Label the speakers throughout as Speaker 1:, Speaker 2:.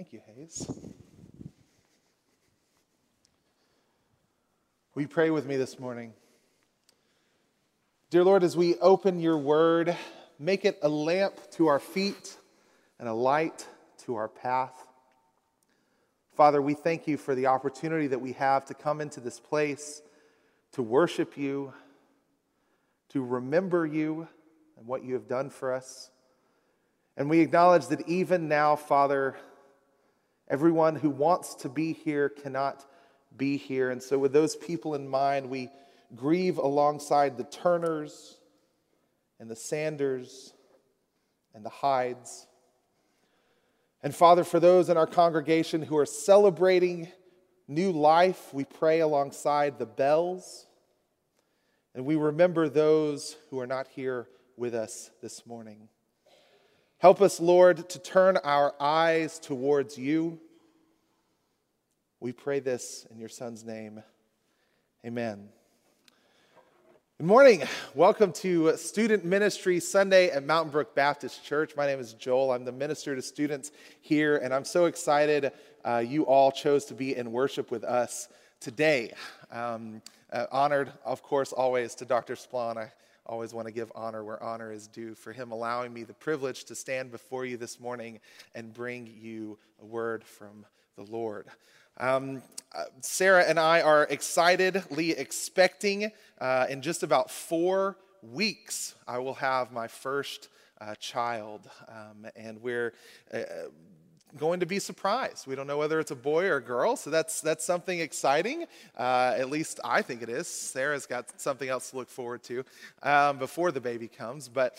Speaker 1: Thank you, Hayes. Will you pray with me this morning? Dear Lord, as we open your word, make it a lamp to our feet and a light to our path. Father, we thank you for the opportunity that we have to come into this place, to worship you, to remember you and what you have done for us. And we acknowledge that even now, Father, everyone who wants to be here cannot be here. And so with those people in mind, we grieve alongside the Turners and the Sanders and the Hydes. And Father, for those in our congregation who are celebrating new life, we pray alongside the Bells. And we remember those who are not here with us this morning. Help us, Lord, to turn our eyes towards you. We pray this in your Son's name. Amen. Good morning. Welcome to Student Ministry Sunday at Mountain Brook Baptist Church. My name is Joel. I'm the minister to students here, and I'm so excited you all chose to be in worship with us today. Honored, of course, always to Dr. Splon. I always want to give honor where honor is due for him allowing me the privilege to stand before you this morning and bring you a word from the Lord. Sarah and I are excitedly expecting in just about 4 weeks I will have my first child, and we're going to be surprised. We don't know whether it's a boy or a girl, so that's something exciting. At least I think it is. Sarah's got something else to look forward to before the baby comes. But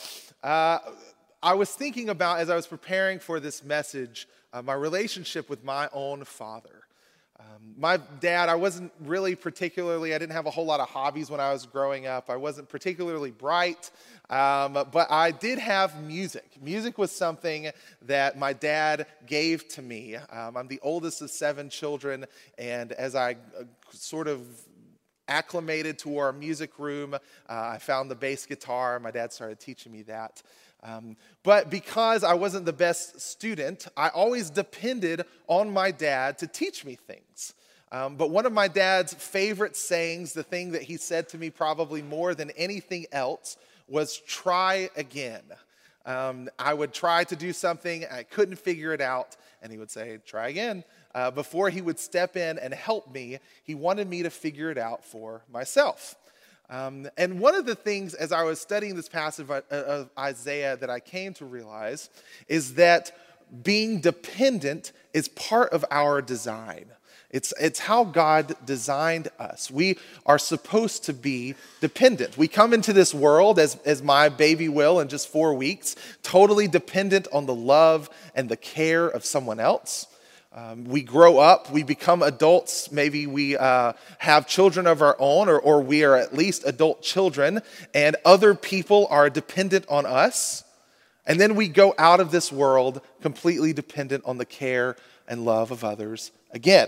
Speaker 1: I was thinking about, as I was preparing for this message, my relationship with my own father. My dad, I didn't have a whole lot of hobbies when I was growing up. I wasn't particularly bright, but I did have music. Music was something that my dad gave to me. I'm the oldest of 7 children, and as I sort of acclimated to our music room, I found the bass guitar. My dad started teaching me that. But because I wasn't the best student, I always depended on my dad to teach me things. But one of my dad's favorite sayings, the thing that he said to me probably more than anything else, was try again. I would try to do something, I couldn't figure it out, and he would say, try again. Before he would step in and help me, he wanted me to figure it out for myself. And one of the things, as I was studying this passage of Isaiah, that I came to realize is that being dependent is part of our design. It's how God designed us. We are supposed to be dependent. We come into this world, as my baby will in just 4 weeks, totally dependent on the love and the care of someone else. We grow up, we become adults, maybe we have children of our own, or we are at least adult children, and other people are dependent on us. And then we go out of this world completely dependent on the care and love of others again.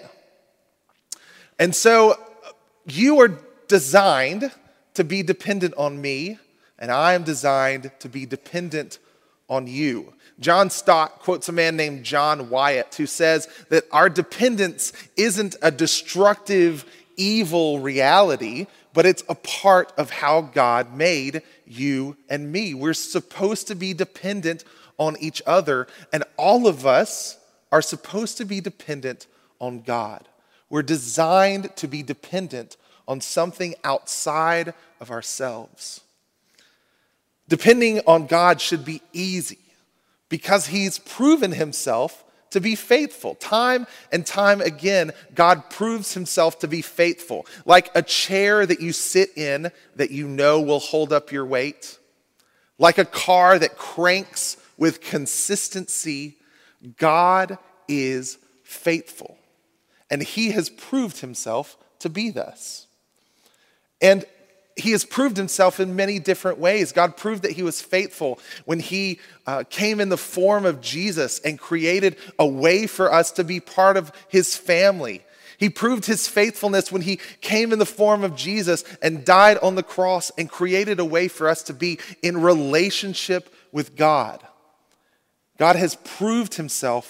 Speaker 1: And so you are designed to be dependent on me, and I am designed to be dependent on you. John Stott quotes a man named John Wyatt who says that our dependence isn't a destructive, evil reality, but it's a part of how God made you and me. We're supposed to be dependent on each other, and all of us are supposed to be dependent on God. We're designed to be dependent on something outside of ourselves. Depending on God should be easy because he's proven himself to be faithful. Time and time again, God proves himself to be faithful. Like a chair that you sit in that you know will hold up your weight. Like a car that cranks with consistency, God is faithful. And he has proved himself to be thus. And he has proved himself in many different ways. God proved that he was faithful when he came in the form of Jesus and created a way for us to be part of his family. He proved his faithfulness when he came in the form of Jesus and died on the cross and created a way for us to be in relationship with God. God has proved himself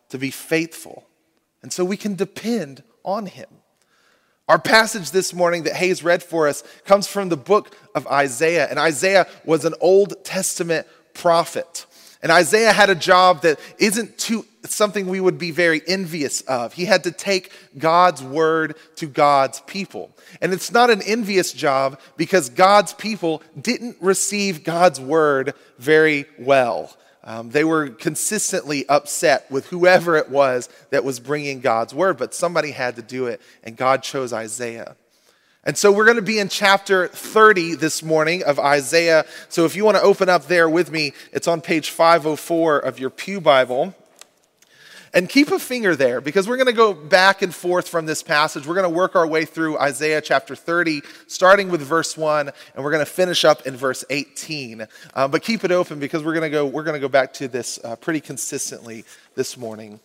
Speaker 1: to be faithful. And so we can depend on him. Our passage this morning that Hayes read for us comes from the book of Isaiah. And Isaiah was an Old Testament prophet. And Isaiah had a job that isn't something we would be very envious of. He had to take God's word to God's people. And it's not an envious job because God's people didn't receive God's word very well. They were consistently upset with whoever it was that was bringing God's word, but somebody had to do it, and God chose Isaiah. And so we're going to be in chapter 30 this morning of Isaiah. So if you want to open up there with me, it's on page 504 of your Pew Bible. And keep a finger there because we're going to go back and forth from this passage. We're going to work our way through Isaiah chapter 30, starting with verse 1, and we're going to finish up in verse 18. But keep it open because we're going to go back to this pretty consistently this morning.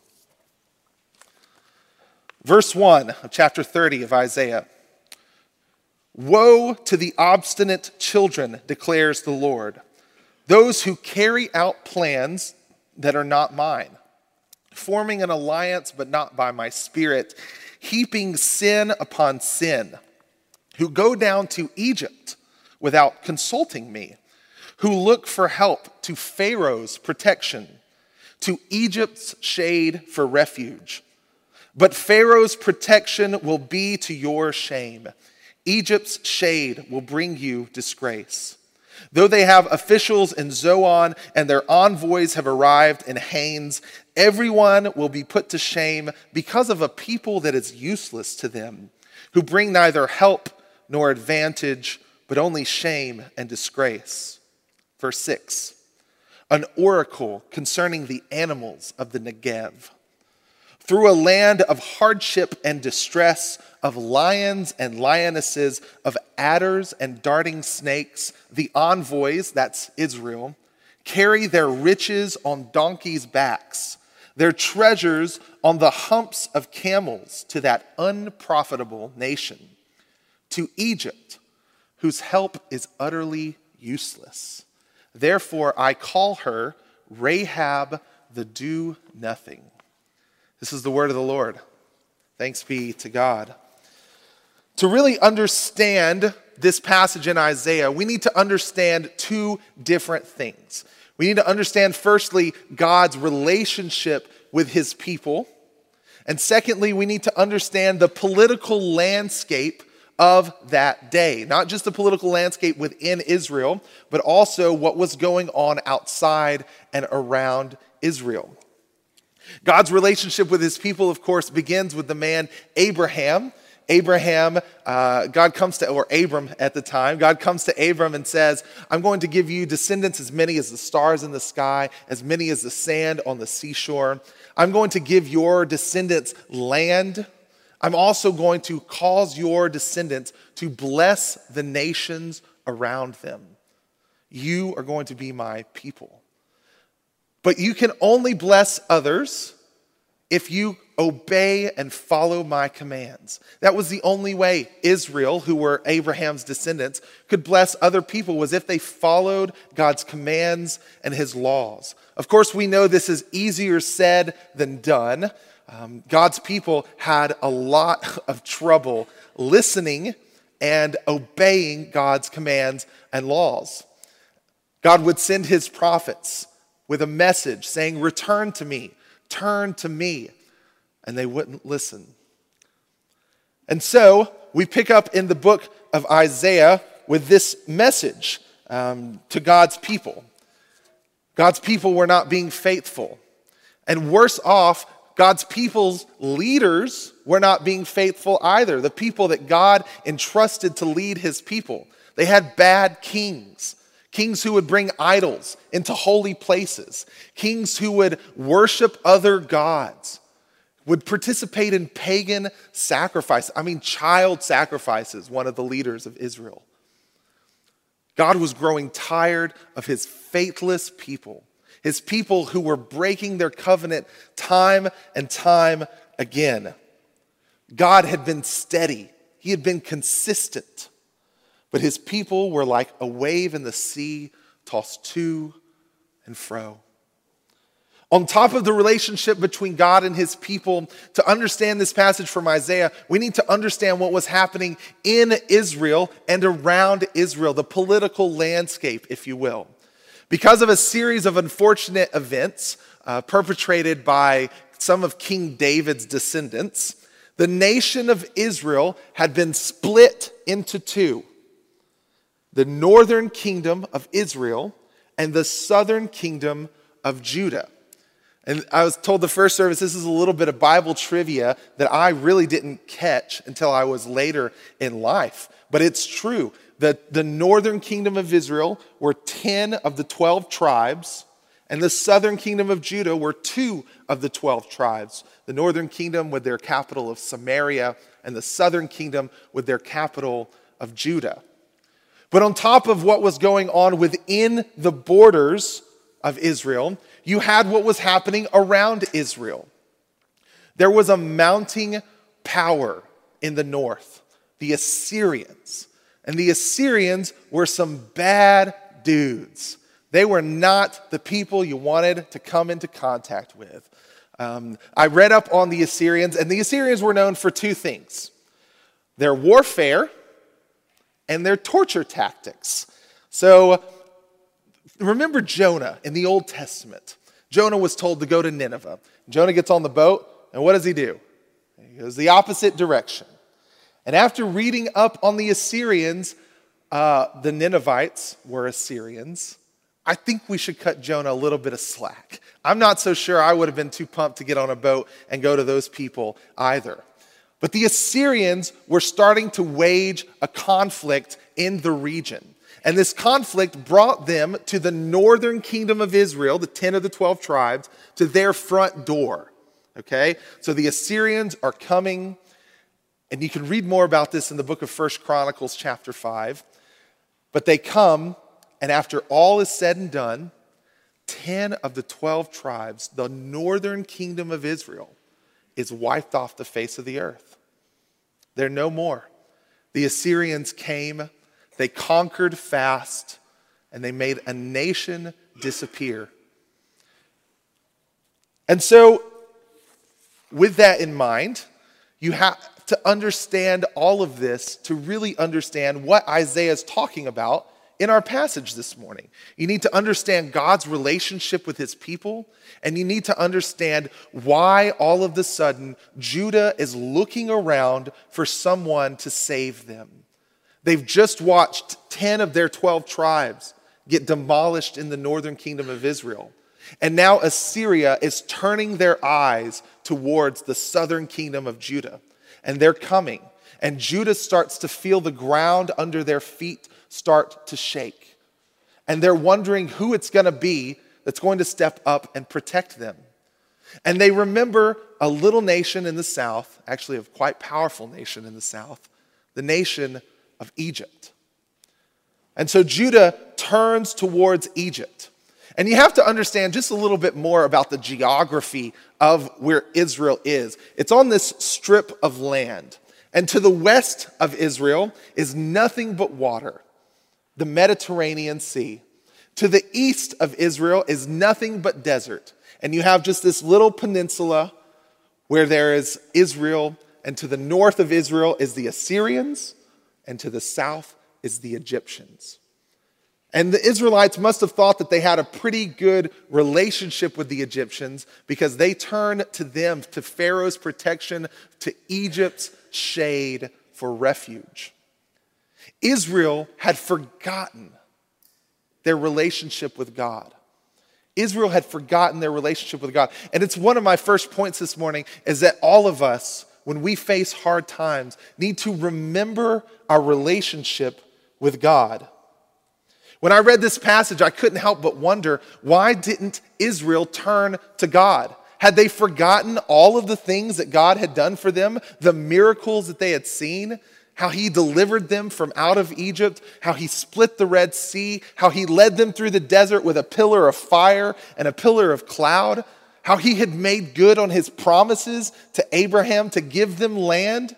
Speaker 1: Verse 1 of chapter 30 of Isaiah. Woe to the obstinate children, declares the Lord, those who carry out plans that are not mine, forming an alliance but not by my spirit, heaping sin upon sin, who go down to Egypt without consulting me, who look for help to Pharaoh's protection, to Egypt's shade for refuge. But Pharaoh's protection will be to your shame. Egypt's shade will bring you disgrace. Though they have officials in Zoan and their envoys have arrived in Hanes, everyone will be put to shame because of a people that is useless to them, who bring neither help nor advantage, but only shame and disgrace. Verse 6, an oracle concerning the animals of the Negev. Through a land of hardship and distress, of lions and lionesses, of adders and darting snakes, the envoys, that's Israel, carry their riches on donkeys' backs, their treasures on the humps of camels to that unprofitable nation, to Egypt, whose help is utterly useless. Therefore I call her Rahab the do-nothing. This is the word of the Lord. Thanks be to God. To really understand this passage in Isaiah, we need to understand two different things. We need to understand, firstly, God's relationship with his people. And secondly, we need to understand the political landscape of that day. Not just the political landscape within Israel, but also what was going on outside and around Israel. God's relationship with his people, of course, begins with the man Abraham. Abram at the time, God comes to Abram and says, I'm going to give you descendants as many as the stars in the sky, as many as the sand on the seashore. I'm going to give your descendants land. I'm also going to cause your descendants to bless the nations around them. You are going to be my people. But you can only bless others if you obey and follow my commands. That was the only way Israel, who were Abraham's descendants, could bless other people, was if they followed God's commands and his laws. Of course, we know this is easier said than done. God's people had a lot of trouble listening and obeying God's commands and laws. God would send his prophets with a message saying, return to me, turn to me. And they wouldn't listen. And so we pick up in the book of Isaiah with this message to God's people. God's people were not being faithful. And worse off, God's people's leaders were not being faithful either. The people that God entrusted to lead his people. They had bad kings. Kings who would bring idols into holy places. Kings who would worship other gods. Would participate in pagan sacrifice. Child sacrifices, one of the leaders of Israel. God was growing tired of his faithless people. His people who were breaking their covenant time and time again. God had been steady. He had been consistent. But his people were like a wave in the sea, tossed to and fro. On top of the relationship between God and his people, to understand this passage from Isaiah, we need to understand what was happening in Israel and around Israel, the political landscape, if you will. Because of a series of unfortunate events perpetrated by some of King David's descendants, the nation of Israel had been split into two: the northern kingdom of Israel and the southern kingdom of Judah. And I was told the first service, this is a little bit of Bible trivia that I really didn't catch until I was later in life. But it's true that the northern kingdom of Israel were 10 of the 12 tribes, and the southern kingdom of Judah were 2 of the 12 tribes. The northern kingdom with their capital of Samaria, and the southern kingdom with their capital of Judah. But on top of what was going on within the borders of Israel, you had what was happening around Israel. There was a mounting power in the north, the Assyrians. And the Assyrians were some bad dudes. They were not the people you wanted to come into contact with. I read up on the Assyrians, and the Assyrians were known for 2 things: their warfare and their torture tactics. So remember Jonah in the Old Testament. Jonah was told to go to Nineveh. Jonah gets on the boat, and what does he do? He goes the opposite direction. And after reading up on the Assyrians, the Ninevites were Assyrians. I think we should cut Jonah a little bit of slack. I'm not so sure I would have been too pumped to get on a boat and go to those people either. But the Assyrians were starting to wage a conflict in the region. And this conflict brought them to the northern kingdom of Israel, the 10 of the 12 tribes, to their front door. Okay? So the Assyrians are coming, and you can read more about this in the book of 1 Chronicles chapter 5. But they come, and after all is said and done, 10 of the 12 tribes, the northern kingdom of Israel, is wiped off the face of the earth. They're no more. The Assyrians came, they conquered fast, and they made a nation disappear. And so, with that in mind, you have to understand all of this to really understand what Isaiah is talking about in our passage this morning. You need to understand God's relationship with his people, and you need to understand why all of a sudden Judah is looking around for someone to save them. They've just watched 10 of their 12 tribes get demolished in the northern kingdom of Israel. And now Assyria is turning their eyes towards the southern kingdom of Judah. And they're coming. And Judah starts to feel the ground under their feet start to shake. And they're wondering who it's going to be that's going to step up and protect them. And they remember a little nation in the south, actually a quite powerful nation in the south, the nation of Egypt. And so Judah turns towards Egypt. And you have to understand just a little bit more about the geography of where Israel is. It's on this strip of land. And to the west of Israel is nothing but water, the Mediterranean Sea. To the east of Israel is nothing but desert. And you have just this little peninsula where there is Israel. And to the north of Israel is the Assyrians. And to the south is the Egyptians. And the Israelites must have thought that they had a pretty good relationship with the Egyptians because they turned to them, to Pharaoh's protection, to Egypt's shade for refuge. Israel had forgotten their relationship with God. Israel had forgotten their relationship with God. And it's one of my first points this morning is that all of us, when we face hard times, need to remember our relationship with God. When I read this passage, I couldn't help but wonder, why didn't Israel turn to God? Had they forgotten all of the things that God had done for them, the miracles that they had seen, how he delivered them from out of Egypt, how he split the Red Sea, how he led them through the desert with a pillar of fire and a pillar of cloud, how he had made good on his promises to Abraham to give them land?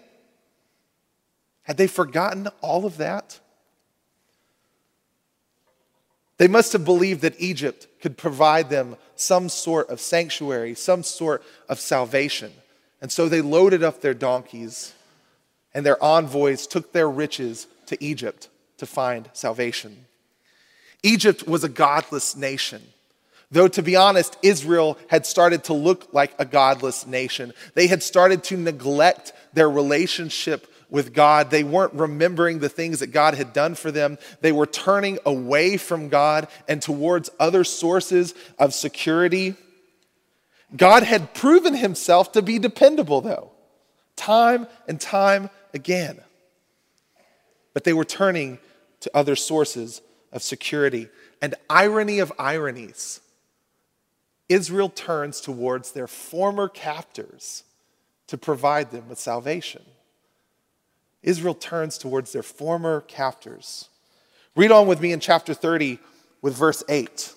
Speaker 1: Had they forgotten all of that? They must have believed that Egypt could provide them some sort of sanctuary, some sort of salvation. And so they loaded up their donkeys, and their envoys took their riches to Egypt to find salvation. Egypt was a godless nation. Though, to be honest, Israel had started to look like a godless nation. They had started to neglect their relationship with God. They weren't remembering the things that God had done for them. They were turning away from God and towards other sources of security. God had proven himself to be dependable, though, time and time again. But they were turning to other sources of security. And irony of ironies, Israel turns towards their former captors to provide them with salvation. Israel turns towards their former captors. Read on with me in chapter 30 with verse 8.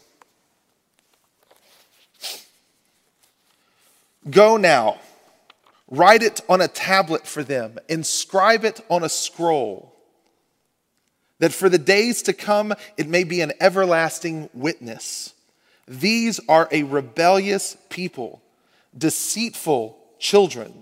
Speaker 1: Go now, write it on a tablet for them, inscribe it on a scroll, that for the days to come it may be an everlasting witness. These are a rebellious people, deceitful children.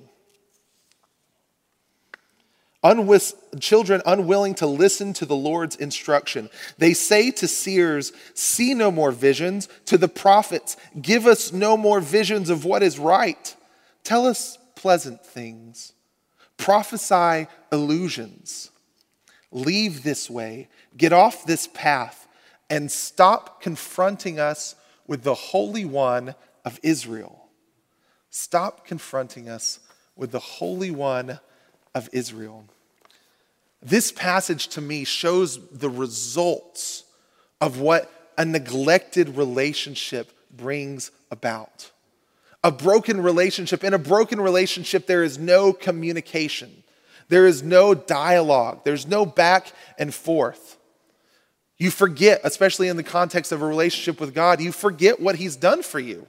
Speaker 1: Children unwilling to listen to the Lord's instruction. They say to seers, see no more visions. To the prophets, give us no more visions of what is right. Tell us pleasant things. Prophesy illusions. Leave this way, get off this path, and stop confronting us with the Holy One of Israel. Stop confronting us with the Holy One of Israel. This passage to me shows the results of what a neglected relationship brings about. A broken relationship. In a broken relationship, there is no communication. There is no dialogue. There's no back and forth. You forget, especially in the context of a relationship with God, you forget what he's done for you.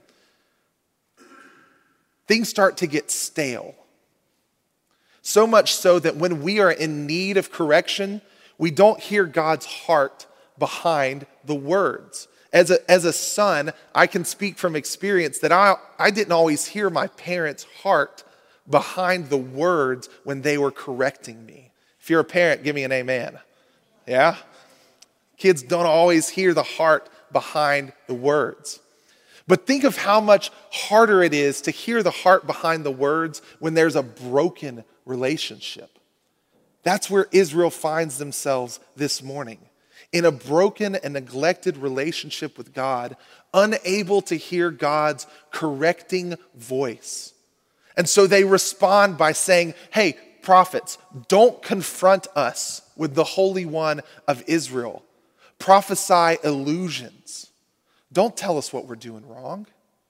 Speaker 1: Things start to get stale. So much so that when we are in need of correction, we don't hear God's heart behind the words. As a son, I can speak from experience that I didn't always hear my parents' heart behind the words when they were correcting me. If you're a parent, give me an amen. Yeah? Kids don't always hear the heart behind the words. But think of how much harder it is to hear the heart behind the words when there's a broken relationship. That's where Israel finds themselves this morning. In a broken and neglected relationship with God, unable to hear God's correcting voice. And so they respond by saying, hey, prophets, don't confront us with the Holy One of Israel. Prophesy illusions. Don't tell us what we're doing wrong.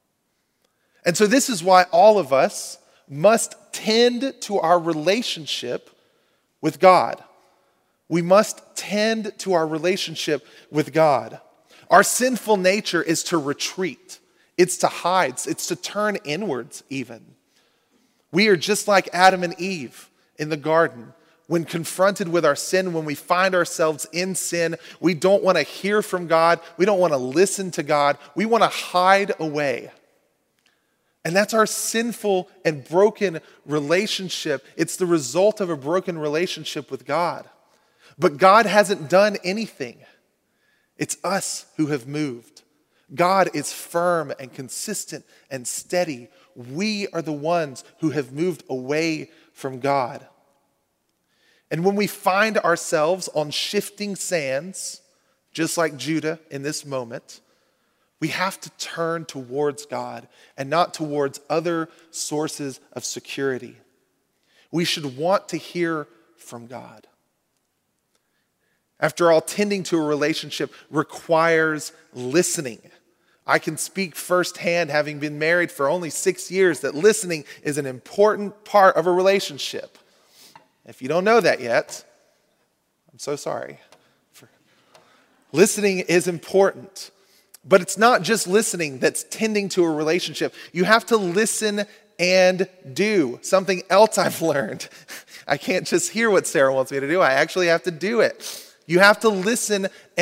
Speaker 1: And so this is why all of us must tend to our relationship with God. We must tend to our relationship with God. Our sinful nature is to retreat. It's to hide. It's to turn inwards even. We are just like Adam and Eve in the garden. When confronted with our sin, when we find ourselves in sin, we don't want to hear from God. We don't want to listen to God. We want to hide away. And that's our sinful and broken relationship. It's the result of a broken relationship with God. But God hasn't done anything. It's us who have moved. God is firm and consistent and steady. We are the ones who have moved away from God. And when we find ourselves on shifting sands, just like Judah in this moment, we have to turn towards God and not towards other sources of security. We should want to hear from God. After all, tending to a relationship requires listening. I can speak firsthand, having been married for only 6 years, that listening is an important part of a relationship. If you don't know that yet, I'm so sorry. Listening is important. But it's not just listening that's tending to a relationship. You have to listen and do. Something else I've learned. I can't just hear what Sarah wants me to do. I actually have to do it. You have to listen and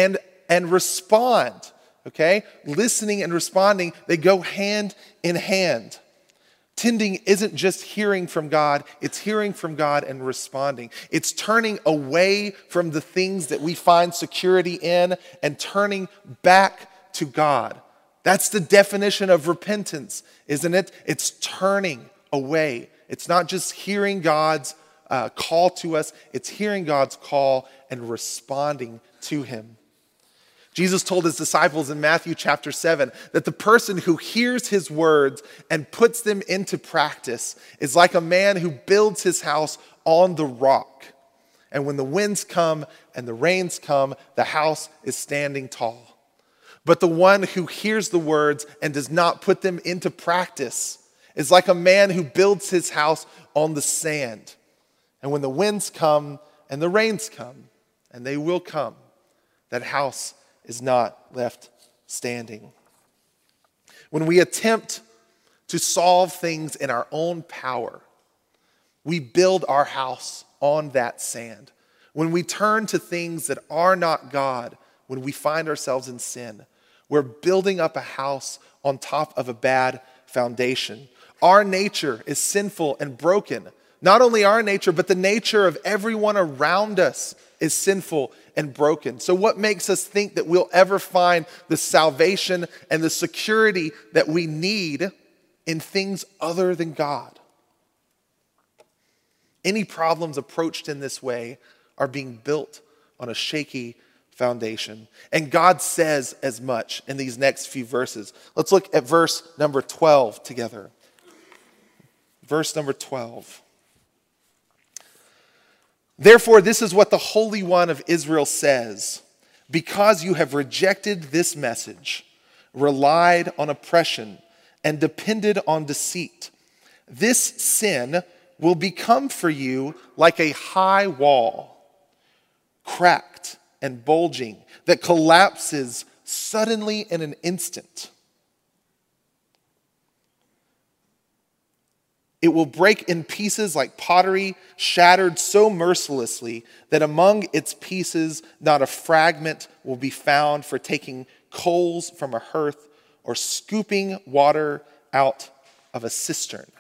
Speaker 1: and respond. Okay? Listening and responding, they go hand in hand. Tending isn't just hearing from God, it's hearing from God and responding. It's turning away from the things that we find security in and turning back to God. That's the definition of repentance, isn't it? It's turning away. It's not just hearing God's call to us, it's hearing God's call and responding to him. Jesus told his disciples in Matthew chapter 7 that the person who hears his words and puts them into practice is like a man who builds his house on the rock. And when the winds come and the rains come, the house is standing tall. But the one who hears the words and does not put them into practice is like a man who builds his house on the sand. And when the winds come and the rains come, and they will come, that house is not left standing. When we attempt to solve things in our own power, we build our house on that sand. When we turn to things that are not God, when we find ourselves in sin, we're building up a house on top of a bad foundation. Our nature is sinful and broken. Not only our nature, but the nature of everyone around us is sinful and broken. So what makes us think that we'll ever find the salvation and the security that we need in things other than God? Any problems approached in this way are being built on a shaky foundation. And God says as much in these next few verses. Let's look at verse number 12 together. Verse number 12. Therefore, this is what the Holy One of Israel says: because you have rejected this message, relied on oppression, and depended on deceit, this sin will become for you like a high wall, cracked and bulging, that collapses suddenly in an instant. It will break in pieces like pottery, shattered so mercilessly that among its pieces not a fragment will be found for taking coals from a hearth or scooping water out of a cistern.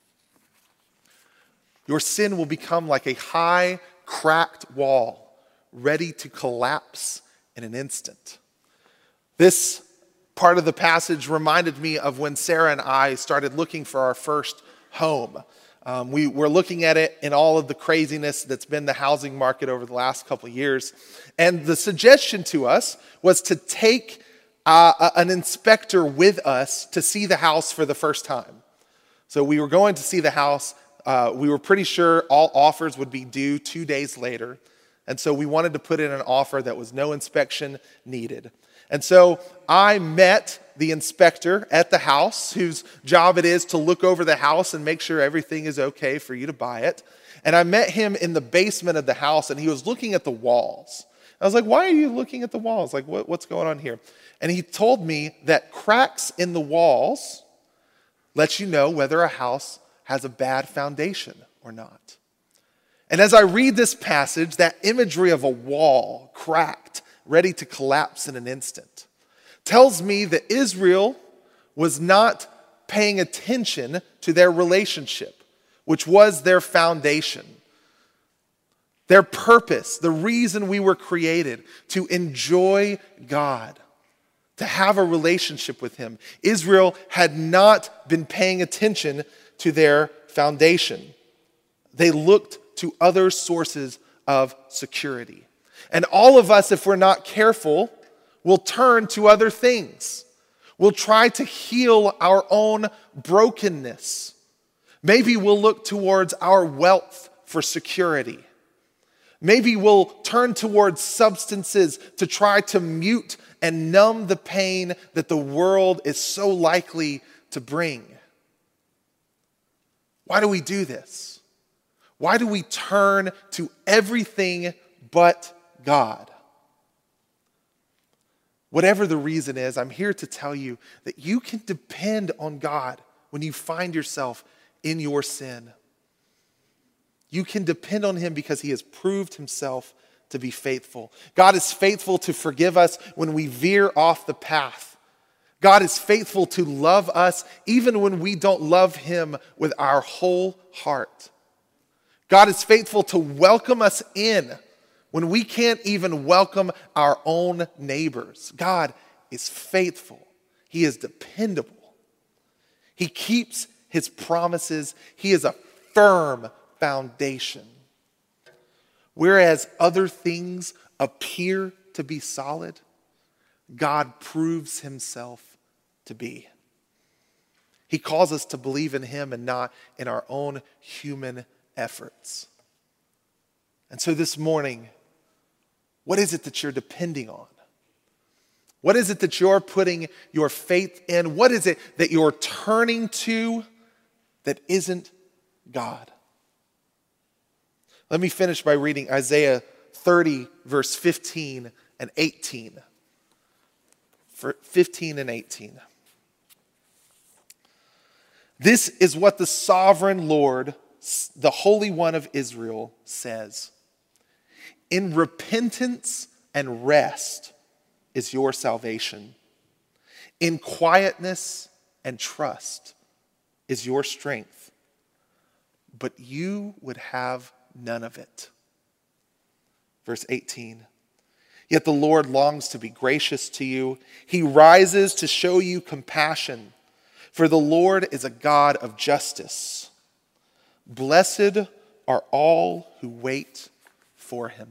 Speaker 1: Your sin will become like a high, cracked wall, ready to collapse in an instant. This part of the passage reminded me of when Sarah and I started looking for our first home. We were looking at it in all of the craziness that's been the housing market over the last couple of years. And the suggestion to us was to take an inspector with us to see the house for the first time. So we were going to see the house. We were pretty sure all offers would be due 2 days later. And so we wanted to put in an offer that was no inspection needed. And so I met the inspector at the house, whose job it is to look over the house and make sure everything is okay for you to buy it. And I met him in the basement of the house, and he was looking at the walls. I was like, why are you looking at the walls? Like, what's going on here? And he told me that cracks in the walls let you know whether a house has a bad foundation or not. And as I read this passage, that imagery of a wall cracked, ready to collapse in an instant, tells me that Israel was not paying attention to their relationship, which was their foundation. Their purpose, the reason we were created, to enjoy God, to have a relationship with Him. Israel had not been paying attention to their foundation. They looked to other sources of security. And all of us, if we're not careful, will turn to other things. We'll try to heal our own brokenness. Maybe we'll look towards our wealth for security. Maybe we'll turn towards substances to try to mute and numb the pain that the world is so likely to bring. Why do we do this? Why do we turn to everything but God? Whatever the reason is, I'm here to tell you that you can depend on God when you find yourself in your sin. You can depend on Him because He has proved Himself to be faithful. God is faithful to forgive us when we veer off the path. God is faithful to love us even when we don't love him with our whole heart. God is faithful to welcome us in when we can't even welcome our own neighbors. God is faithful. He is dependable. He keeps his promises. He is a firm foundation. Whereas other things appear to be solid, God proves himself to be. He calls us to believe in him and not in our own human efforts. And so this morning, what is it that you're depending on? What is it that you're putting your faith in? What is it that you're turning to that isn't God? Let me finish by reading Isaiah 30, verse 15 and 18. 15 and 18. This is what the sovereign Lord, the Holy One of Israel, says. In repentance and rest is your salvation. In quietness and trust is your strength. But you would have none of it. Verse 18. Yet the Lord longs to be gracious to you. He rises to show you compassion. For the Lord is a God of justice. Blessed are all who wait for him.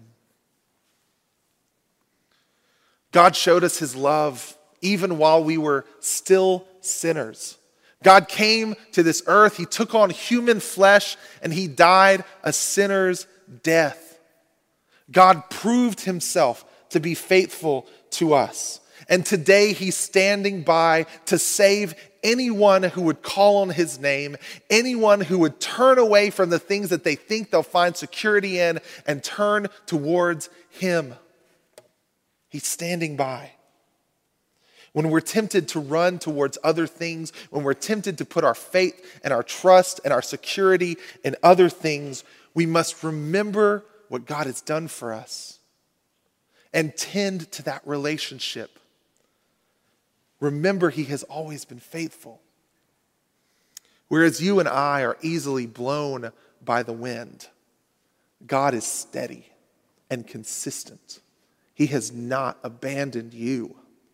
Speaker 1: God showed us his love even while we were still sinners. God came to this earth, he took on human flesh, and he died a sinner's death. God proved himself to be faithful to us. And today he's standing by to save anyone who would call on his name, anyone who would turn away from the things that they think they'll find security in and turn towards him. He's standing by. When we're tempted to run towards other things, when we're tempted to put our faith and our trust and our security in other things, we must remember what God has done for us and tend to that relationship. Remember, he has always been faithful. Whereas you and I are easily blown by the wind, God is steady and consistent. He has not abandoned you.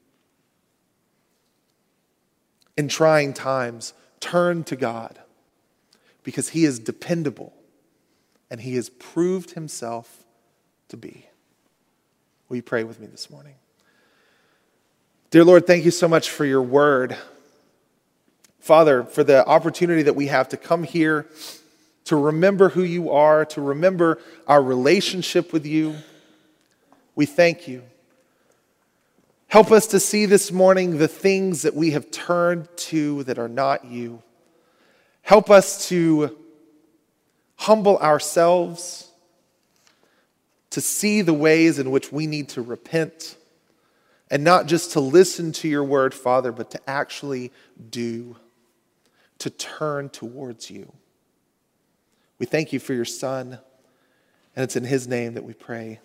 Speaker 1: In trying times, turn to God because he is dependable and he has proved himself to be. Will you pray with me this morning? Dear Lord, thank you so much for your word. Father, for the opportunity that we have to come here to remember who you are, to remember our relationship with you. We thank you. Help us to see this morning the things that we have turned to that are not you. Help us to humble ourselves, to see the ways in which we need to repent, and not just to listen to your word, Father, but to actually do, to turn towards you. We thank you for your Son, and it's in his name that we pray.